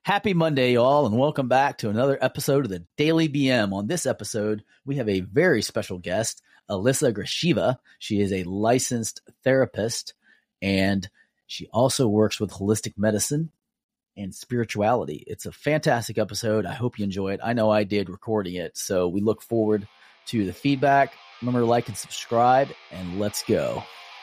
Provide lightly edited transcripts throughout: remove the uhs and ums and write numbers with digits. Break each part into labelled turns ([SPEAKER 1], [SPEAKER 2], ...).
[SPEAKER 1] Happy Monday, y'all, and welcome back to another episode of the Daily BM. On this episode, we have a very special guest, Alyssa Grasheva. She is a licensed therapist, and she also works with holistic medicine and spirituality. It's a fantastic episode. I hope you enjoy it. I know I did recording it, so we look forward to the feedback. Remember to like and subscribe, and let's go.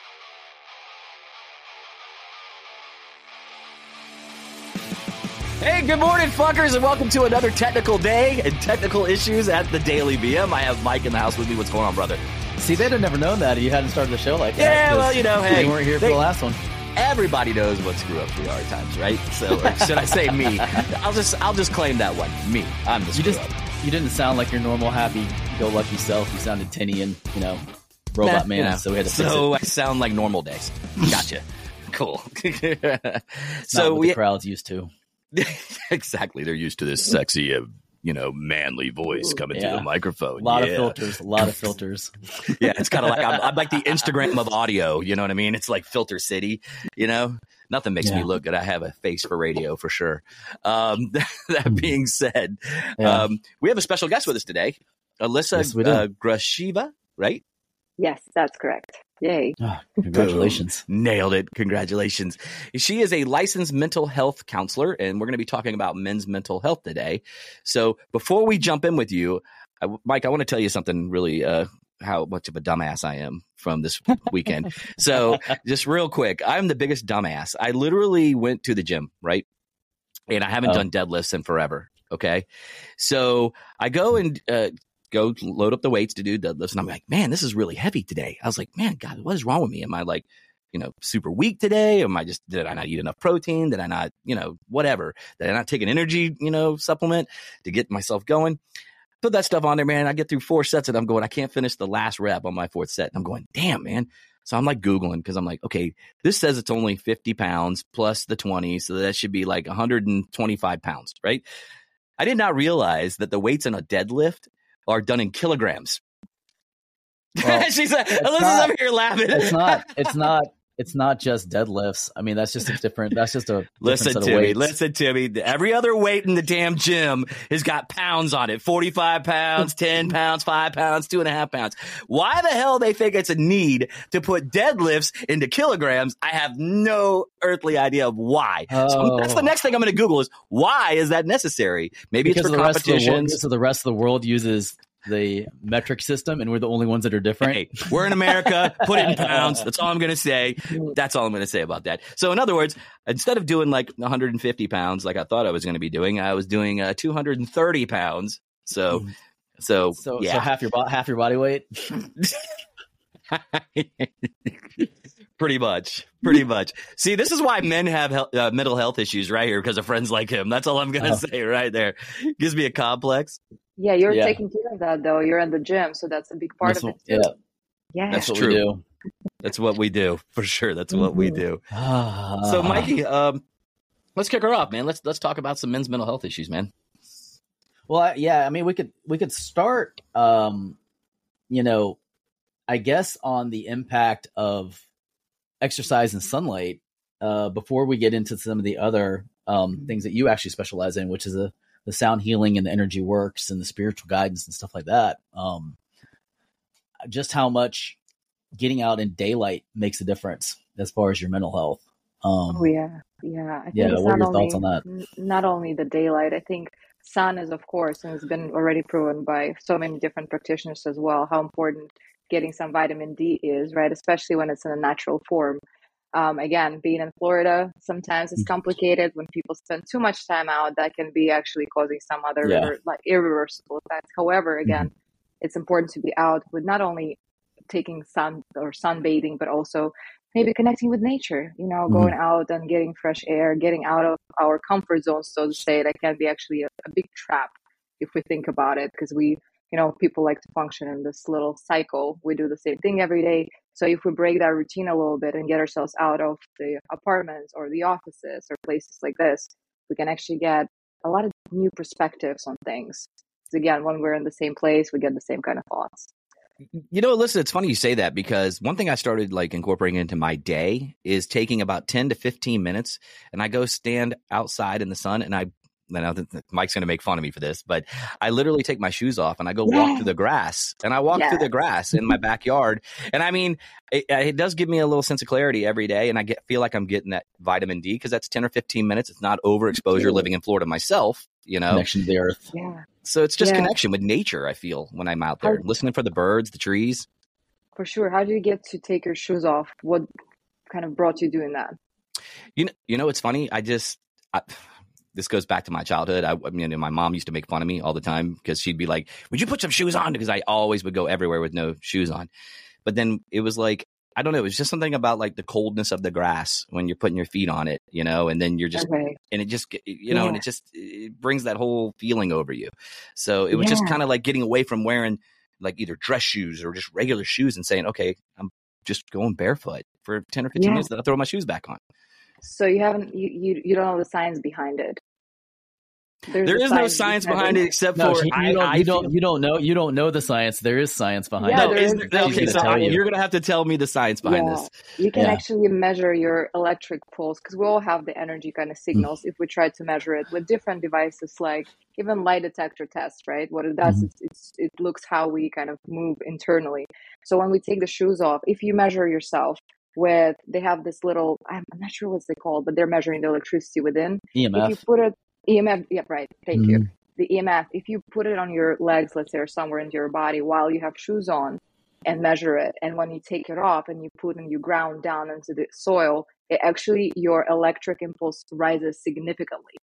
[SPEAKER 2] Hey, good morning, fuckers, and welcome to another technical day and technical issues at the Daily BM. I have Mike in the house with me. What's going on, brother?
[SPEAKER 1] See, they'd have never known that if you hadn't started the show like that.
[SPEAKER 2] Yeah, well, you know, hey.
[SPEAKER 1] You weren't here for the last one.
[SPEAKER 2] Everybody knows what screw-ups we are at times, right? So, or should I say me? I'll just claim that one. Me. I'm the screw-up.
[SPEAKER 1] You didn't sound like your normal, happy-go-lucky self. You sounded tinny and, robot man, so we had to fix it.
[SPEAKER 2] So I sound like normal days. Gotcha. Cool.
[SPEAKER 1] So the crowd's used to.
[SPEAKER 2] Exactly. They're used to this sexy, manly voice coming through the microphone.
[SPEAKER 1] A lot of filters.
[SPEAKER 2] Yeah, it's kind of like I'm like the Instagram of audio. You know what I mean? It's like Filter City. Nothing makes me look good. I have a face for radio for sure. That being said, we have a special guest with us today, Alyssa Grasheva, right?
[SPEAKER 3] Yes, that's correct. Yay.
[SPEAKER 1] Oh, congratulations.
[SPEAKER 2] Boom. Nailed it. Congratulations. She is a licensed mental health counselor, and we're going to be talking about men's mental health today. So before we jump in with you, Mike, I want to tell you something really, how much of a dumbass I am from this weekend. So just real quick, I'm the biggest dumbass. I literally went to the gym, right? And I haven't done deadlifts in forever. Okay. So I go and, go load up the weights to do deadlifts. And I'm like, man, this is really heavy today. I was like, man, God, what is wrong with me? Am I like, super weak today? Did I not eat enough protein? Did I not, whatever? Did I not take an energy, supplement to get myself going? Put that stuff on there, man. I get through 4 sets and I'm going, I can't finish the last rep on my 4th set. And I'm going, damn, man. So I'm like Googling because I'm like, okay, this says it's only 50 pounds plus the 20. So that should be like 125 pounds, right? I did not realize that the weights in a deadlift are done in kilograms.
[SPEAKER 1] Well,
[SPEAKER 2] She's like, Alyssa's over here laughing.
[SPEAKER 1] It's not just deadlifts. I mean, that's just a different set of weights.
[SPEAKER 2] Listen to me. Every other weight in the damn gym has got pounds on it. 45 pounds, 10 pounds, 5 pounds, 2.5 pounds. Why the hell they think it's a need to put deadlifts into kilograms? I have no earthly idea of why. So that's the next thing I'm going to Google is why is that necessary? Maybe it's for competitions.
[SPEAKER 1] So the rest of the world uses the metric system and we're the only ones that are different.
[SPEAKER 2] Hey, we're in America, put it in pounds. That's all I'm going to say. That's all I'm going to say about that. So in other words, instead of doing like 150 pounds, like I thought I was going to be doing, I was doing 230 pounds. So
[SPEAKER 1] half your body weight.
[SPEAKER 2] Pretty much. See, this is why men have mental health issues right here because of friends like him. That's all I'm going to say right there. Gives me a complex.
[SPEAKER 3] Yeah, you're taking care of that, though. You're in the gym, so that's a big part of it, too.
[SPEAKER 1] Yeah.
[SPEAKER 2] That's
[SPEAKER 1] what
[SPEAKER 2] true.
[SPEAKER 1] We do.
[SPEAKER 2] That's what we do, for sure. That's what we do. So, Mikey, let's kick her off, man. Let's talk about some men's mental health issues, man.
[SPEAKER 1] Well, I mean, we could start, I guess, on the impact of exercise and sunlight before we get into some of the other things that you actually specialize in, which is the sound healing and the energy works and the spiritual guidance and stuff like that. Just how much getting out in daylight makes a difference as far as your mental health.
[SPEAKER 3] I think
[SPEAKER 1] what are your thoughts on that?
[SPEAKER 3] Not only the daylight, I think sun is, of course, and it's been already proven by so many different practitioners as well, how important getting some vitamin D is, right? Especially when it's in a natural form. Again, being in Florida, sometimes it's complicated when people spend too much time out. That can be actually causing some other irreversible effects. However, again, it's important to be out with not only taking sun or sunbathing, but also maybe connecting with nature, going out and getting fresh air, getting out of our comfort zone, so to say. That can be actually a big trap if we think about it, because people like to function in this little cycle. We do the same thing every day. So if we break that routine a little bit and get ourselves out of the apartments or the offices or places like this, we can actually get a lot of new perspectives on things. Because again, when we're in the same place, we get the same kind of thoughts.
[SPEAKER 2] Alyssa, it's funny you say that, because one thing I started incorporating into my day is taking about 10 to 15 minutes and I go stand outside in the sun and I Mike's going to make fun of me for this, but I literally take my shoes off and I go walk through the grass, and I walk through the grass in my backyard. And I mean, it does give me a little sense of clarity every day. And I feel like I'm getting that vitamin D because that's 10 or 15 minutes. It's not overexposure living in Florida myself, connection
[SPEAKER 1] to the earth.
[SPEAKER 3] Yeah.
[SPEAKER 2] So it's just connection with nature. I feel when I'm out there listening for the birds, the trees.
[SPEAKER 3] For sure. How do you get to take your shoes off? What kind of brought you doing that?
[SPEAKER 2] It's funny. This goes back to my childhood. I mean, my mom used to make fun of me all the time because she'd be like, "Would you put some shoes on?" Because I always would go everywhere with no shoes on. But then it was like, I don't know. It was just something about like the coldness of the grass when you're putting your feet on it, and then you're just, and it just, and it brings that whole feeling over you. So it was just kind of like getting away from wearing like either dress shoes or just regular shoes and saying, okay, I'm just going barefoot for 10 or 15 minutes. Then I'll throw my shoes back on.
[SPEAKER 3] So you haven't, you don't know the science behind it.
[SPEAKER 2] There is no science behind it except for
[SPEAKER 1] you don't know the science. There is science behind it.
[SPEAKER 2] Okay, so you're gonna have to tell me the science behind this.
[SPEAKER 3] You can actually measure your electric pulse because we all have the energy kind of signals if we try to measure it with different devices, like even lie detector tests, right? What it does is it looks how we kind of move internally. So when we take the shoes off, if you measure yourself they have this little, I'm not sure what they called, but they're measuring the electricity within.
[SPEAKER 1] EMF.
[SPEAKER 3] If you put it, EMF, yeah, right. Thank you. The EMF, if you put it on your legs, let's say, or somewhere into your body while you have shoes on and measure it, and when you take it off and you ground down into the soil, your electric impulse rises significantly.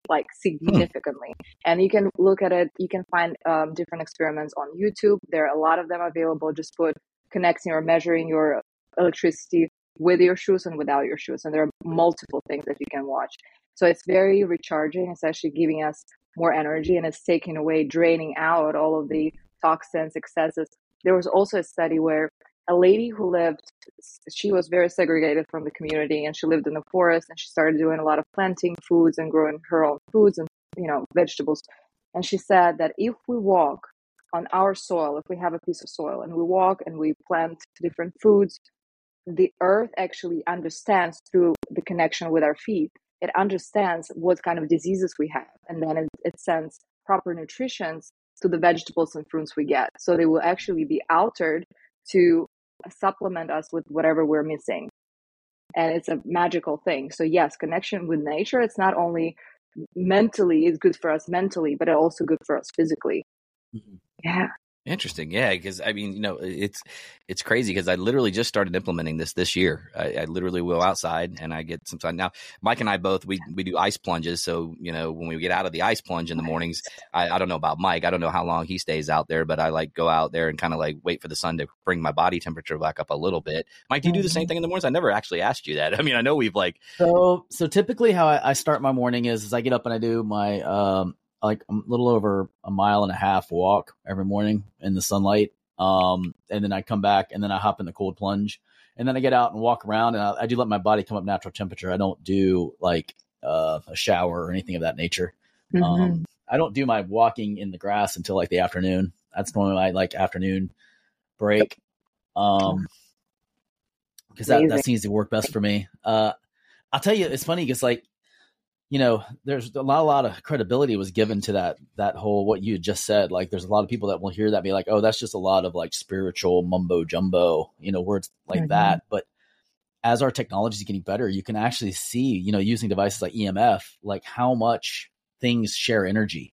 [SPEAKER 3] And you can look at it, you can find different experiments on YouTube. There are a lot of them available. Just put connecting or measuring your electricity with your shoes and without your shoes. And there are multiple things that you can watch. So it's very recharging. It's actually giving us more energy, and it's taking away, draining out all of the toxins, excesses. There was also a study where a lady she was very segregated from the community, and she lived in the forest, and she started doing a lot of planting foods and growing her own foods and, vegetables. And she said that if we walk on our soil, if we have a piece of soil and we walk and we plant different foods, the earth actually understands through the connection with our feet. It understands what kind of diseases we have, and then it sends proper nutrition to the vegetables and fruits we get. So they will actually be altered to supplement us with whatever we're missing. And it's a magical thing. So yes, connection with nature, it's not only mentally, it's good for us mentally, but it's also good for us physically. Yeah.
[SPEAKER 2] Interesting. Yeah. Because I mean, it's crazy because I literally just started implementing this year. I literally will outside and I get some time. Now, Mike and I both, we do ice plunges. So, when we get out of the ice plunge in the mornings, I don't know about Mike. I don't know how long he stays out there, but I like go out there and kind of like wait for the sun to bring my body temperature back up a little bit. Mike, do you do the same thing in the mornings? I never actually asked you that. I mean, I know we've like.
[SPEAKER 1] So typically how I start my morning is I get up and I do my, like a little over a 1.5 mile walk every morning in the sunlight. And then I come back and then I hop in the cold plunge, and then I get out and walk around, and I do let my body come up natural temperature. I don't do like a shower or anything of that nature. I don't do my walking in the grass until like the afternoon. That's normally my like afternoon break. Cause that seems to work best for me. I'll tell you, it's funny because like, there's a lot of credibility was given to that whole, what you just said. Like, there's a lot of people that will hear that and be like, oh, that's just a lot of like spiritual mumbo jumbo, words like that. But as our technology is getting better, you can actually see, using devices like EMF, like how much things share energy.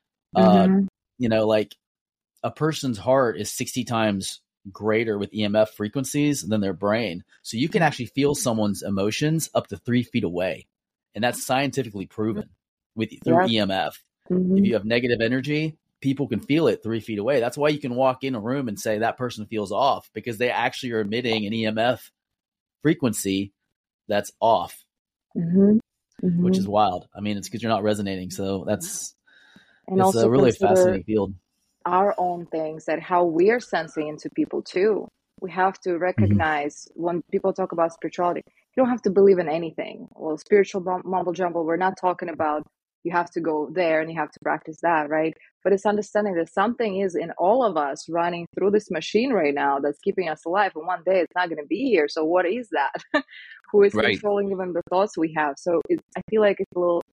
[SPEAKER 1] Like a person's heart is 60 times greater with EMF frequencies than their brain. So you can actually feel someone's emotions up to 3 feet away. And that's scientifically proven through EMF. If you have negative energy, people can feel it 3 feet away. That's why you can walk in a room and say that person feels off, because they actually are emitting an EMF frequency that's off, which is wild. I mean, it's because you're not resonating. So it's a really fascinating field.
[SPEAKER 3] Our own things, that how we're sensing into people too. We have to recognize when people talk about spirituality, you don't have to believe in anything. Well, spiritual mumble jumble, we're not talking about you have to go there and you have to practice that, right? But it's understanding that something is in all of us running through this machine right now that's keeping us alive. And one day it's not going to be here. So what is that? Who is controlling even the thoughts we have? So I feel like it's a little,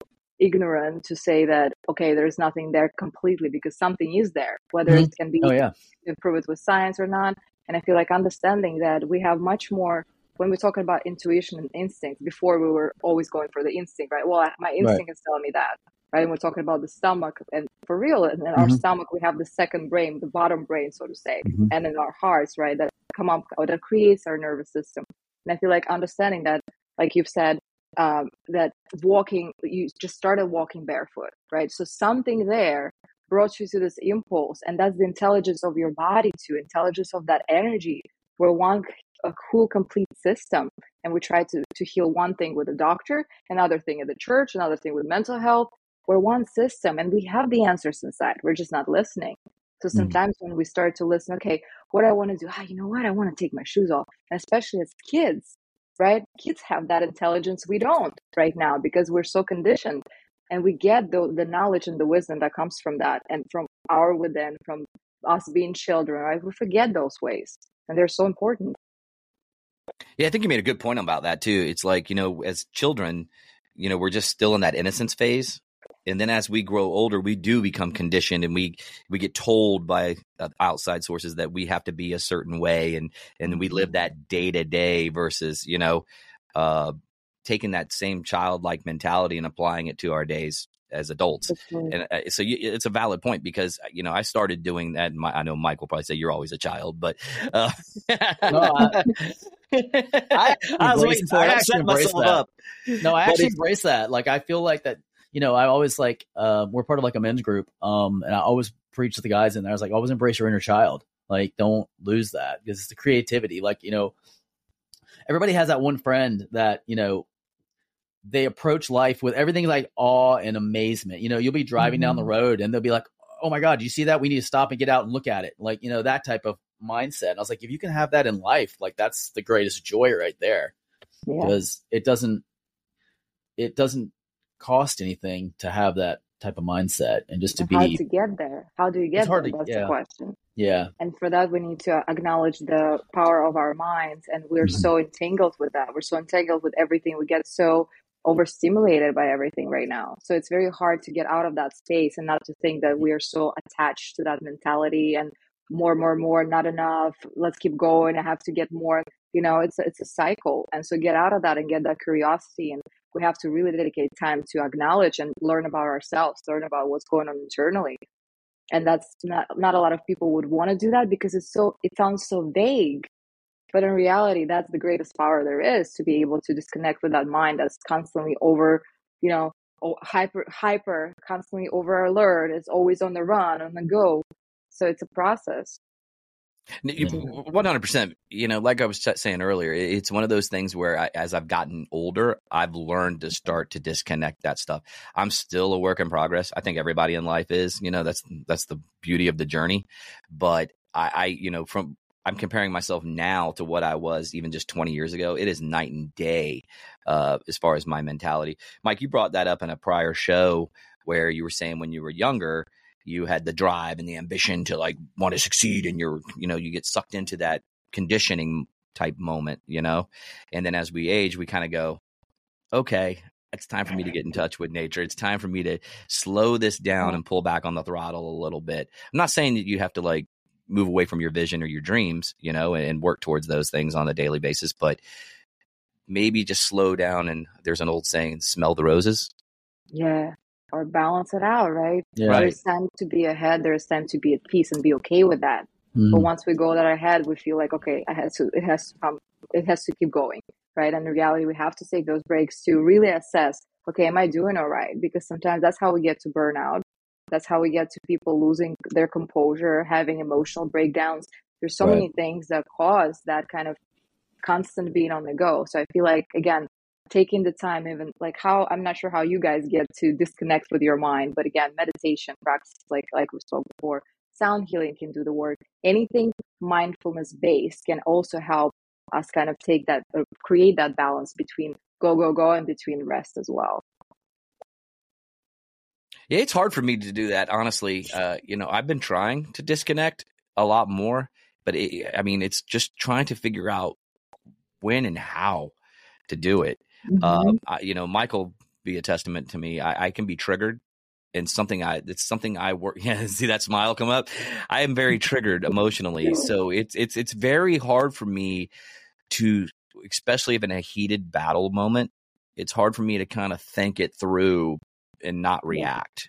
[SPEAKER 3] ignorant to say that, okay, there's nothing there completely, because something is there, whether it can be improved with science or not. And I feel like understanding that we have much more, when we're talking about intuition and instinct, before we were always going for the instinct, right? Well, my instinct is telling me that, right? And we're talking about the stomach, and for real, in our stomach, we have the second brain, the bottom brain, so to say, and in our hearts, right? That come up, or that creates our nervous system. And I feel like understanding that, like you've said, that walking, you just started walking barefoot, right? So something there brought you to this impulse, and that's the intelligence of your body too, intelligence of that energy. We're a cool, complete system, and we try to heal one thing with a doctor, another thing at the church, another thing with mental health. We're one system, and we have the answers inside. We're just not listening. So sometimes when we start to listen, okay, what I want to do, you know what, I want to take my shoes off, and especially as kids, right? Kids have that intelligence. We don't right now, because we're so conditioned, and we get the knowledge and the wisdom that comes from that, and from our within, from us being children, right? We forget those ways, and they're so important.
[SPEAKER 2] Yeah, I think you made a good point about that too. It's like, as children, we're just still in that innocence phase. And then as we grow older, we do become conditioned, and we get told by outside sources that we have to be a certain way. And we live that day to day versus, taking that same childlike mentality and applying it to our days as adults. And so it's a valid point, because, I started doing that. I know Mike will probably say you're always a child, but
[SPEAKER 1] I was waiting for it. I set myself up. No, I actually embrace that. Like, I feel like that, I always like, we're part of like a men's group. And I always preach to the guys in there. I was like, always embrace your inner child. Like, don't lose that, because it's the creativity. Like, everybody has that one friend that, they approach life with everything like awe and amazement. You'll be driving down the road, and they'll be like, oh my God, do you see that? We need to stop and get out and look at it. Like, that type of mindset. And I was like, if you can have that in life, like, that's the greatest joy right there, because it doesn't cost anything to have that type of mindset, and just to be.
[SPEAKER 3] How to get there? How do you get there? That's the question.
[SPEAKER 1] Yeah.
[SPEAKER 3] And for that, we need to acknowledge the power of our minds. And we're so entangled with that. We're so entangled with everything. We get so overstimulated by everything right now. So it's very hard to get out of that space, and not to think that we are so attached to that mentality, and more, not enough. Let's keep going. I have to get more. It's a cycle. And so get out of that and get that curiosity. And we have to really dedicate time to acknowledge and learn about ourselves, learn about what's going on internally. And that's not a lot of people would want to do that, because it sounds so vague. But in reality, that's the greatest power there is, to be able to disconnect with that mind that's constantly over, hyper, constantly over alert. It's always on the run, on the go. So it's a process.
[SPEAKER 2] 100%. Like I was saying earlier, it's one of those things where as I've gotten older, I've learned to start to disconnect that stuff. I'm still a work in progress. I think everybody in life is, that's the beauty of the journey. But I'm comparing myself now to what I was even just 20 years ago. It is night and day as far as my mentality. Mike, you brought that up in a prior show where you were saying when you were younger, you had the drive and the ambition to like want to succeed, and you get sucked into that conditioning type moment, and then as we age, we kind of go, okay, it's time for me to get in touch with nature. It's time for me to slow this down and pull back on the throttle a little bit. I'm not saying that you have to like move away from your vision or your dreams, and work towards those things on a daily basis, but maybe just slow down. And there's an old saying, smell the roses. Yeah.
[SPEAKER 3] Or balance it out, right?
[SPEAKER 1] Yeah.
[SPEAKER 3] There's time to be ahead. There's time to be at peace and be okay with that. But once we go that ahead, we feel like, okay, it has to keep going, right? And in reality, we have to take those breaks to really assess, okay, am I doing all right? Because sometimes that's how we get to burnout. That's how we get to people losing their composure, having emotional breakdowns. There's so many things that cause that kind of constant being on the go. So I feel like, again, taking the time, even like I'm not sure how you guys get to disconnect with your mind, but again, meditation practice, like we spoke before, sound healing can do the work. Anything mindfulness based can also help us kind of take that, create that balance between go and between rest as well.
[SPEAKER 2] Yeah, it's hard for me to do that, honestly. I've been trying to disconnect a lot more, but it's just trying to figure out when and how to do it. Michael be a testament to me. I can be triggered, and it's something I work. Yeah, see that smile come up. I am very triggered emotionally, so it's very hard for me to, especially if in a heated battle moment, it's hard for me to kind of think it through and not react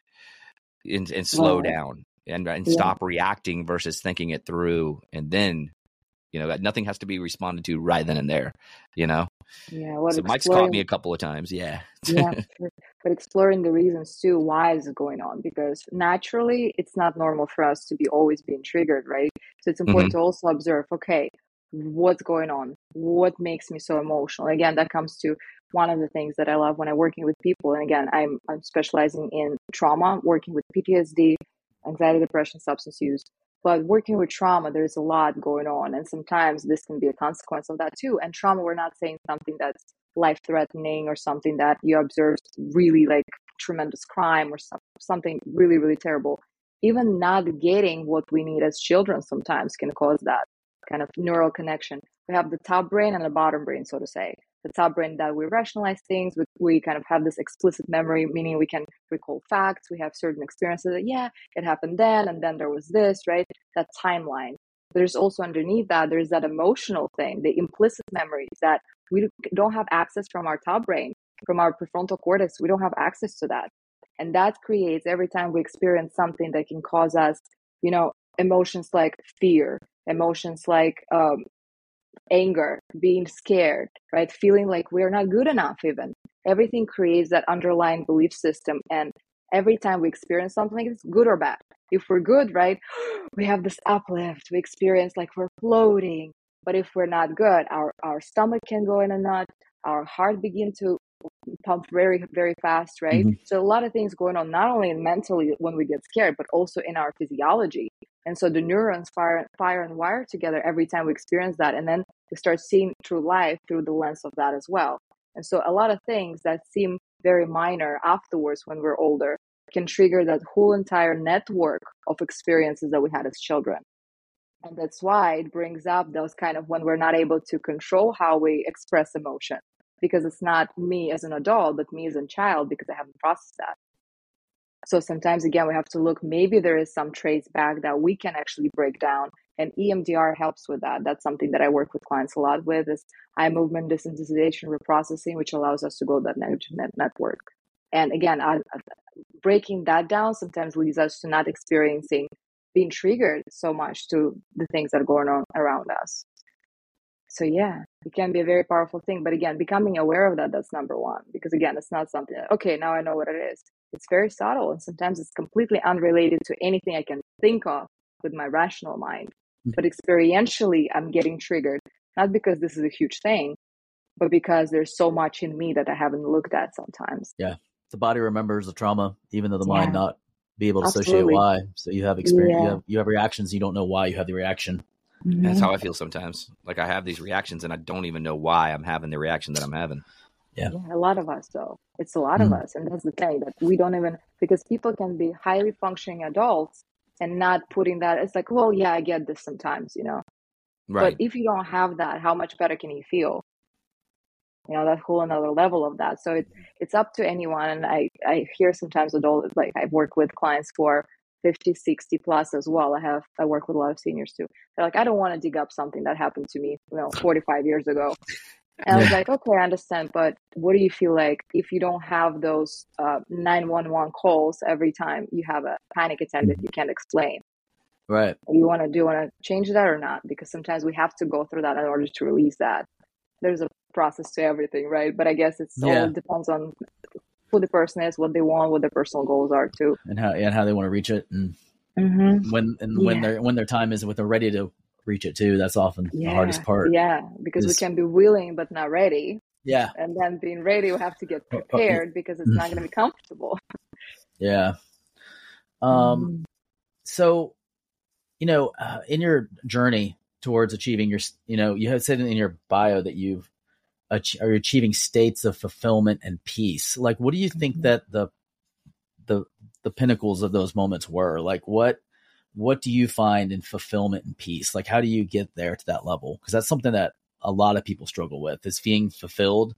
[SPEAKER 2] and slow down and stop reacting versus thinking it through. And then, nothing has to be responded to right then and there,
[SPEAKER 3] Yeah.
[SPEAKER 2] So Mike's caught me a couple of times. Yeah.
[SPEAKER 3] Yeah. But exploring the reasons too, why is it going on? Because naturally it's not normal for us to be always being triggered, right? So it's important to also observe, okay, what's going on? What makes me so emotional? Again, that comes to one of the things that I love when I'm working with people. And again, I'm specializing in trauma, working with PTSD, anxiety, depression, substance use. But working with trauma, there's a lot going on. And sometimes this can be a consequence of that too. And trauma, we're not saying something that's life-threatening or something that you observed really like tremendous crime or something really, really terrible. Even not getting what we need as children sometimes can cause that kind of neural connection. We have the top brain and the bottom brain, so to say. The top brain that we rationalize things, we kind of have this explicit memory, meaning we can recall facts. We have certain experiences that, it happened then, and then there was this, right? That timeline. There's also underneath that, there's that emotional thing, the implicit memories that we don't have access from our top brain, from our prefrontal cortex. We don't have access to that. And that creates, every time we experience something that can cause us, emotions like fear, emotions like anger, being scared, right? Feeling like we're not good enough even. Everything creates that underlying belief system. And every time we experience something, it's good or bad. If we're good, right, we have this uplift. We experience like we're floating. But if we're not good, our stomach can go in a knot. Our heart begin to pump very, very fast, right? So a lot of things going on, not only mentally when we get scared, but also in our physiology. And so the neurons fire and wire together every time we experience that. And then we start seeing through life through the lens of that as well. And so a lot of things that seem very minor afterwards when we're older can trigger that whole entire network of experiences that we had as children. And that's why it brings up those kind of when we're not able to control how we express emotion, because it's not me as an adult, but me as a child, because I haven't processed that. So sometimes, again, we have to look, maybe there is some trace back that we can actually break down. And EMDR helps with that. That's something that I work with clients a lot with, is eye movement desensitization reprocessing, which allows us to go that network. And again, breaking that down sometimes leads us to not experiencing being triggered so much to the things that are going on around us. So yeah, it can be a very powerful thing. But again, becoming aware of that, that's number one. Because again, it's not something that, okay, now I know what it is. It's very subtle. And sometimes it's completely unrelated to anything I can think of with my rational mind. But experientially, I'm getting triggered, not because this is a huge thing, but because there's so much in me that I haven't looked at sometimes.
[SPEAKER 1] Yeah. The body remembers the trauma, even though the mind not be able to
[SPEAKER 3] Absolutely.
[SPEAKER 1] associate why. So you have experience, you have reactions. You don't know why you have the reaction.
[SPEAKER 2] That's how I feel sometimes. Like I have these reactions and I don't even know why I'm having the reaction that I'm having.
[SPEAKER 1] Yeah.
[SPEAKER 3] A lot of us, though. It's a lot of us. And that's the thing, that we don't even, because people can be highly functioning adults and not putting that. It's like, well, yeah, I get this sometimes,
[SPEAKER 2] Right.
[SPEAKER 3] But if you don't have that, how much better can you feel? That whole another level of that. So it's up to anyone. And I hear sometimes adults, like I've worked with clients for 50, 60 plus as well. I work with a lot of seniors too. They're like, I don't want to dig up something that happened to me, 45 years ago. And I was like, okay, I understand. But what do you feel like if you don't have those 911 calls every time you have a panic attack that you can't explain?
[SPEAKER 1] Right.
[SPEAKER 3] Do you want to change that or not? Because sometimes we have to go through that in order to release that. There's a process to everything, right? But I guess all depends on who the person is, what they want, what their personal goals are too,
[SPEAKER 1] and how they want to reach it, and when their time is, when they're ready to reach it too. That's often the hardest part.
[SPEAKER 3] Yeah, because we can be willing but not ready.
[SPEAKER 1] Yeah,
[SPEAKER 3] and then being ready, we have to get prepared because it's not going to be comfortable.
[SPEAKER 1] Yeah. So, in your journey towards achieving your, you have said in your bio that are achieving states of fulfillment and peace. Like, what do you think that the pinnacles of those moments were? Like, what do you find in fulfillment and peace? Like, how do you get there to that level? Because that's something that a lot of people struggle with, is being fulfilled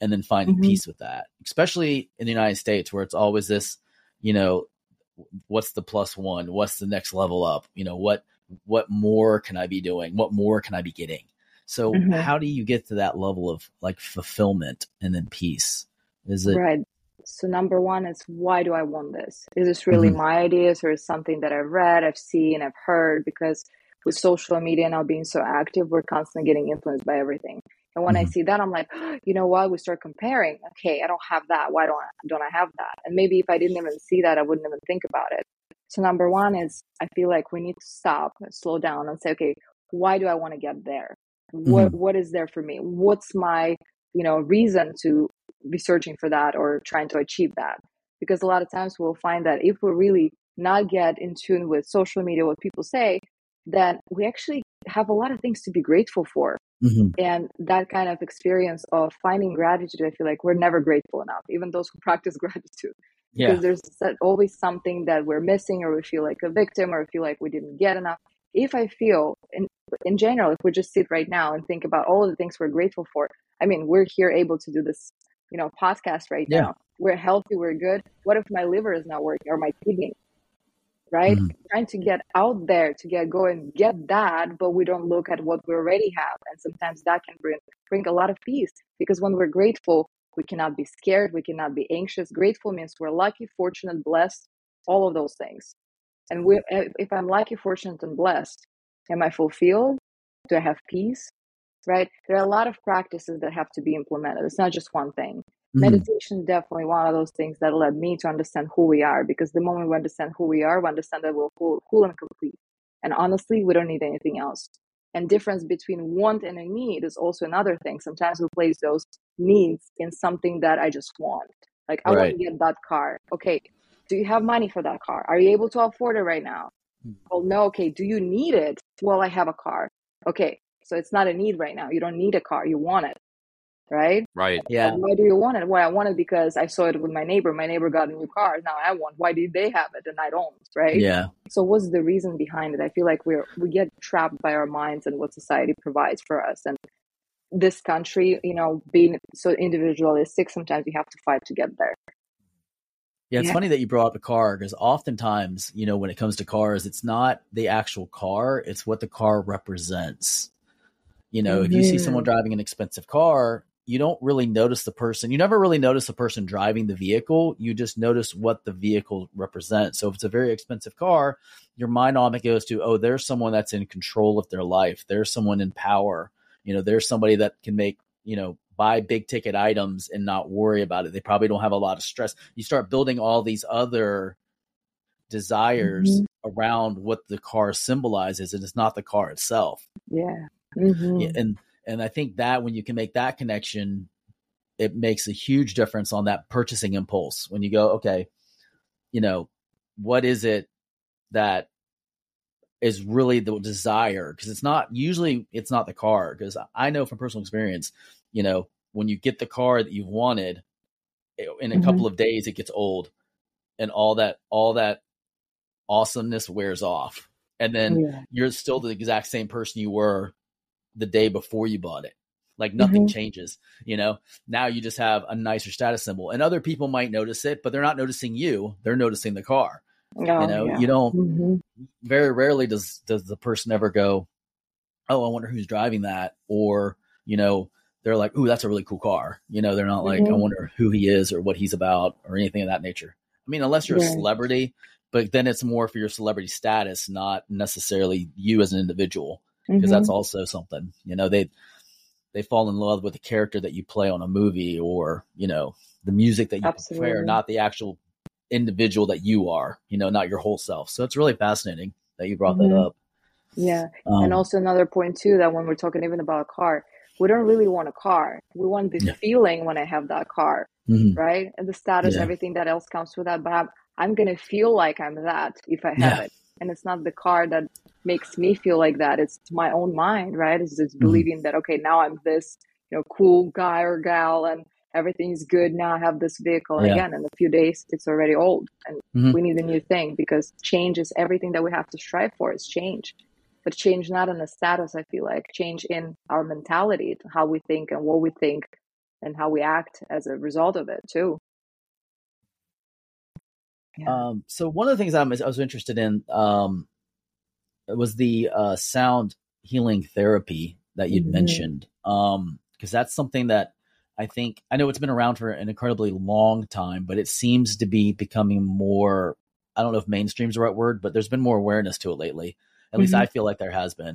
[SPEAKER 1] and then finding
[SPEAKER 3] Mm-hmm.
[SPEAKER 1] peace with that, especially in the United States where it's always this, you know, what's the plus one? What's the next level up? You know, what more can I be doing? What more can I be getting? So
[SPEAKER 3] Mm-hmm.
[SPEAKER 1] how do you get to that level of like fulfillment and then peace? Is it
[SPEAKER 3] Right. So number one is, why do I want this? Is this really
[SPEAKER 1] Mhm.
[SPEAKER 3] my ideas, or is something that I've read, I've seen, I've heard? Because with social media now being so active, we're constantly getting influenced by everything. And when I
[SPEAKER 1] Mhm.
[SPEAKER 3] see that, I'm like, oh, you know what? We start comparing. Okay, I don't have that. Why don't I have that? And maybe if I didn't even see that, I wouldn't even think about it. So number one is, I feel like we need to stop, slow down, and say, okay, why do I want to get there?
[SPEAKER 1] Mhm.
[SPEAKER 3] What is there for me? What's my reason to be searching for that or trying to achieve that? Because a lot of times we'll find that if we really not get in tune with social media, what people say, then we actually have a lot of things to be grateful for.
[SPEAKER 1] Mhm.
[SPEAKER 3] And that kind of experience of finding gratitude, I feel like we're never grateful enough, even those who practice gratitude, because
[SPEAKER 1] Yeah.
[SPEAKER 3] there's always something that we're missing, or we feel like a victim, or we feel like we didn't get enough. If I feel, in general, if we just sit right now and think about all of the things we're grateful for, I mean, we're here able to do this, podcast right
[SPEAKER 1] Yeah.
[SPEAKER 3] now. We're healthy, we're good. What if my liver is not working, or my kidney? Right?
[SPEAKER 1] Mhm.
[SPEAKER 3] Trying to get out there to go and get that, but we don't look at what we already have. And sometimes that can bring a lot of peace, because when we're grateful, we cannot be scared, we cannot be anxious. Grateful means we're lucky, fortunate, blessed, all of those things. And if I'm lucky, fortunate, and blessed, am I fulfilled? Do I have peace? Right? There are a lot of practices that have to be implemented. It's not just one thing.
[SPEAKER 1] Mhm.
[SPEAKER 3] Meditation is definitely one of those things that led me to understand who we are, because the moment we understand who we are, we understand that we're whole and complete. And honestly, we don't need anything else. And difference between want and a need is also another thing. Sometimes we place those needs in something that I just want. Like, I want
[SPEAKER 1] Right.
[SPEAKER 3] to get that car. Okay, do you have money for that car? Are you able to afford it right now? Well, no. Okay, do you need it? Well, I have a car. Okay, so it's not a need right now. You don't need a car. You want it, right?
[SPEAKER 2] Right.
[SPEAKER 3] But
[SPEAKER 1] Yeah.
[SPEAKER 3] why do you want it? Well, I want it because I saw it with my neighbor. My neighbor got a new car. Now I want. Why did they have it and I don't? Right?
[SPEAKER 1] Yeah.
[SPEAKER 3] So what's the reason behind it? I feel like we get trapped by our minds and what society provides for us. And this country, being so individualistic, sometimes you have to fight to get there.
[SPEAKER 1] Yeah, it's
[SPEAKER 3] Yeah.
[SPEAKER 1] funny that you brought up the car because oftentimes, when it comes to cars, it's not the actual car, it's what the car represents. If you see someone
[SPEAKER 3] Mm-hmm.
[SPEAKER 1] driving an expensive car, you don't really notice the person. You never really notice the person driving the vehicle. You just notice what the vehicle represents. So if it's a very expensive car, your mind automatically goes to, oh, there's someone that's in control of their life. There's someone in power. There's somebody that can make, buy big ticket items and not worry about it. They probably don't have a lot of stress. You start building all these other desires
[SPEAKER 3] Mm-hmm.
[SPEAKER 1] around what the car symbolizes, and it's not the car itself.
[SPEAKER 3] Yeah.
[SPEAKER 1] Yeah,
[SPEAKER 3] Mm-hmm.
[SPEAKER 1] and I think that when you can make that connection, it makes a huge difference on that purchasing impulse. When you go, okay, what is it that is really the desire? Because it's not the car. Because I know from personal experience, when you get the car that you've wanted, in a
[SPEAKER 3] Mm-hmm.
[SPEAKER 1] couple of days it gets old, and all that awesomeness wears off, and then
[SPEAKER 3] Yeah.
[SPEAKER 1] you're still the exact same person you were the day before you bought it. Like nothing
[SPEAKER 3] Mm-hmm.
[SPEAKER 1] changes, Now you just have a nicer status symbol, and other people might notice it, but they're not noticing you. They're noticing the car.
[SPEAKER 3] Oh, yeah.
[SPEAKER 1] You don't,
[SPEAKER 3] Mm-hmm.
[SPEAKER 1] very rarely does the person ever go, oh, I wonder who's driving that. Or, they're like, ooh, that's a really cool car. They're not like, I
[SPEAKER 3] Mm-hmm.
[SPEAKER 1] wonder who he is or what he's about or anything of that nature. I mean, unless you're a
[SPEAKER 3] Right.
[SPEAKER 1] celebrity, but then it's more for your celebrity status, not necessarily you as an individual, because
[SPEAKER 3] Mm-hmm.
[SPEAKER 1] that's also something, they fall in love with the character that you play on a movie, or, the music that you prepare,
[SPEAKER 3] Absolutely.
[SPEAKER 1] not the actual individual that you are, not your whole self. So it's really fascinating that you brought that
[SPEAKER 3] Mm-hmm.
[SPEAKER 1] up.
[SPEAKER 3] Yeah. And
[SPEAKER 1] Um,
[SPEAKER 3] also another point too, that when we're talking even about a car, we don't really want a car. We want the
[SPEAKER 1] yeah.
[SPEAKER 3] feeling when I have that car,
[SPEAKER 1] Mhm.
[SPEAKER 3] right? And the status,
[SPEAKER 1] Yeah.
[SPEAKER 3] everything that else comes with that. But I'm gonna feel like I'm that if I have
[SPEAKER 1] Yeah.
[SPEAKER 3] it. And it's not the car that makes me feel like that. It's my own mind, right? It's
[SPEAKER 1] Mhm.
[SPEAKER 3] believing that, okay, now I'm this, cool guy or gal, and everything's good. Now I have this vehicle. And
[SPEAKER 1] Yeah.
[SPEAKER 3] again, in a few days, it's already old. And
[SPEAKER 1] Mhm.
[SPEAKER 3] we need a new thing, because change is everything that we have to strive for, is change. But change not in the status, I feel like change in our mentality, how we think and what we think, and how we act as a result of it too. Yeah.
[SPEAKER 1] So one of the things I was interested in was the sound healing therapy that you'd mentioned, because that's something that I know it's been around for an incredibly long time, but it seems to be becoming more, I don't know if mainstream is the right word, but there's been more awareness to it lately. At least I feel like there has been,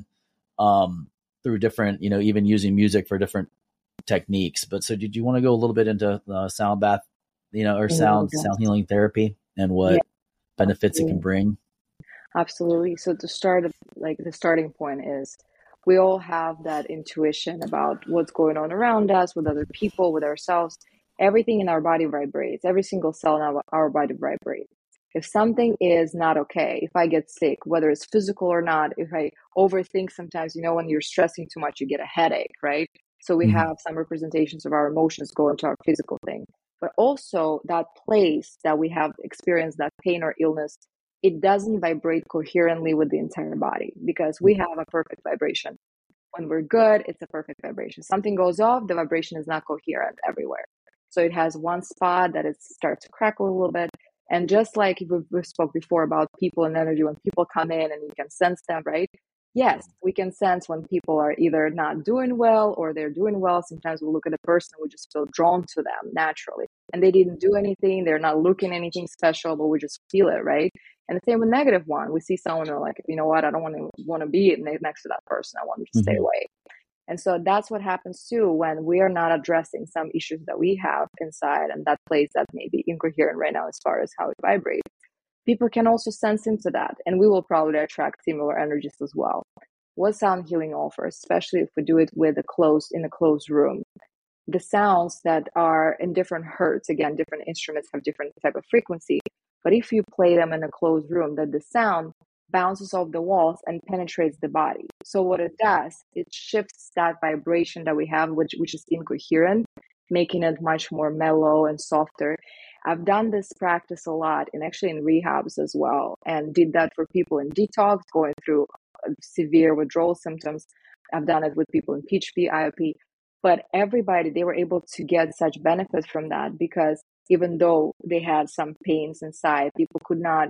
[SPEAKER 1] through different, even using music for different techniques. But so did you want to go a little bit into sound bath, or sound healing therapy and what benefits it can bring?
[SPEAKER 3] Absolutely. So to start, the starting point is we all have that intuition about what's going on around us, with other people, with ourselves. Everything in our body vibrates. Every single cell in our body vibrates. If something is not okay, if I get sick, whether it's physical or not, if I overthink sometimes, when you're stressing too much, you get a headache, right? So we have some representations of our emotions go into our physical thing. But also that place that we have experienced that pain or illness, it doesn't vibrate coherently with the entire body, because we have a perfect vibration. When we're good, it's a perfect vibration. Something goes off, the vibration is not coherent everywhere. So it has one spot that it starts to crackle a little bit. And just like we spoke before about people and energy, when people come in and you can sense them, right? Yes, we can sense when people are either not doing well or they're doing well. Sometimes we look at a person, we just feel drawn to them naturally. And they didn't do anything, they're not looking anything special, but we just feel it, right? And the same with negative one. We see someone and we're like, you know what, I don't want to be next to that person. I want to stay away. And so that's what happens too when we are not addressing some issues that we have inside, and that place that may be incoherent right now as far as how it vibrates. People can also sense into that, and we will probably attract similar energies as well. What sound healing offers, especially if we do it in a closed room, the sounds that are in different hertz, again, different instruments have different type of frequency, but if you play them in a closed room, that the sound bounces off the walls and penetrates the body. So what it does, it shifts that vibration that we have, which is incoherent, making it much more mellow and softer. I've done this practice a lot, and actually in rehabs as well, and did that for people in detox, going through severe withdrawal symptoms. I've done it with people in PHP, IOP, but everybody, they were able to get such benefit from that, because even though they had some pains inside, people could not